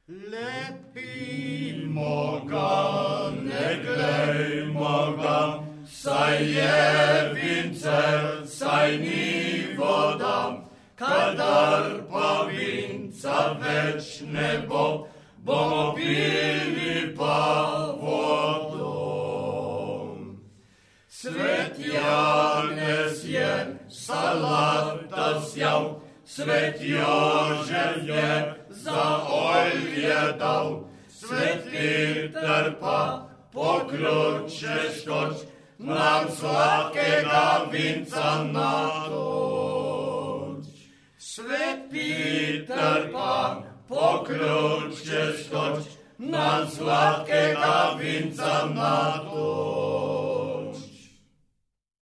Lepimo ga, ne glejmo ga, saj je vince, saj ni voda. Kadar pa vinca več ne bo, bomo pili pa vodo. Svet Janez je salata sjal, Svet Jožef je za olje dal, Svet Peter pa po ključe skoč, nam sladkega vinca natoč. Svet Peter pa po ključe skoč, nam sladkega vinca natoč.